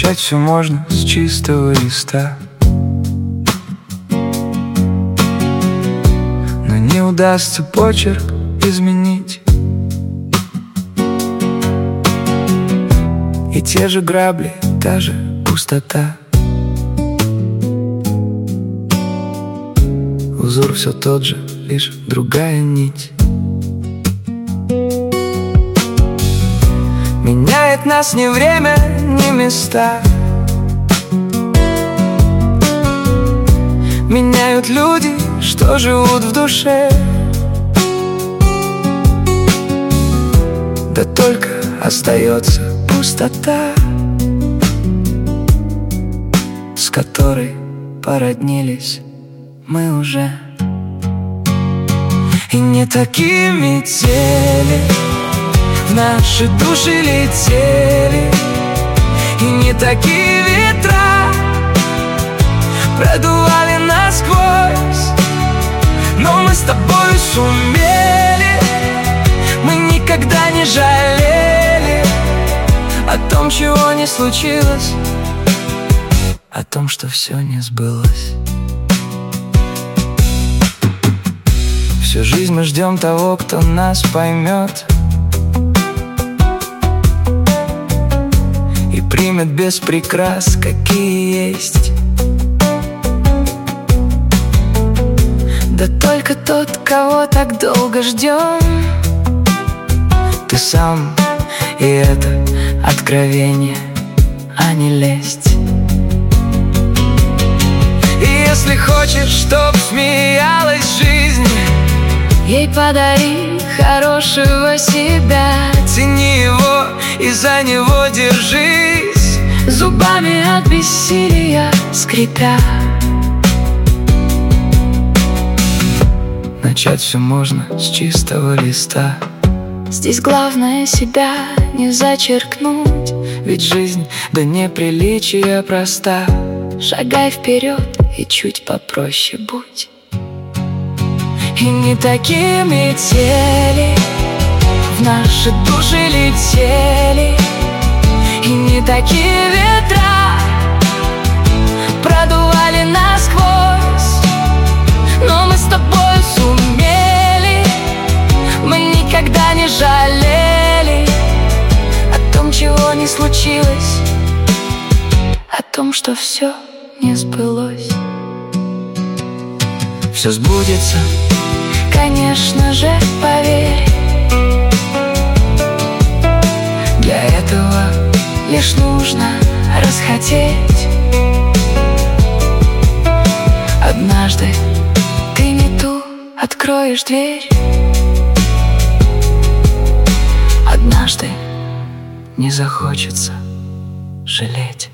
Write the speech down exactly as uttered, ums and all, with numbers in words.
Начать все можно с чистого листа, но не удастся почерк изменить. И те же грабли, та же пустота, узор все тот же, лишь другая нить. Меняет нас не время, не места, меняют люди, что живут в душе. Да только остается пустота, с которой породнились мы уже. И не такие метели в наши души летели, и не такие ветра продували насквозь. Но мы с тобой сумели, мы никогда не жалели о том, чего не случилось, о том, что все не сбылось. Всю жизнь мы ждем того, кто нас поймет и примет без прикрас, какие есть. Да только тот, кого так долго ждем, ты сам, и это откровение, а не лесть. И если хочешь, чтоб смеялась жизнь, ей подари хорошего себя. Цени его и за него держись, зубами от бессилия скрипя. Начать все можно с чистого листа. Здесь главное себя не зачеркнуть, ведь жизнь до неприличия проста. Шагай вперед и чуть попроще будь. И не такие метели в наши души летели, и не такие ветра продували насквозь. Но мы с тобой сумели, мы никогда не жалели о том, чего не случилось, о том, что все не сбылось. Все сбудется, конечно же, поверь. Для этого лишь нужно расхотеть. Однажды ты не ту откроешь дверь, однажды не захочется жалеть.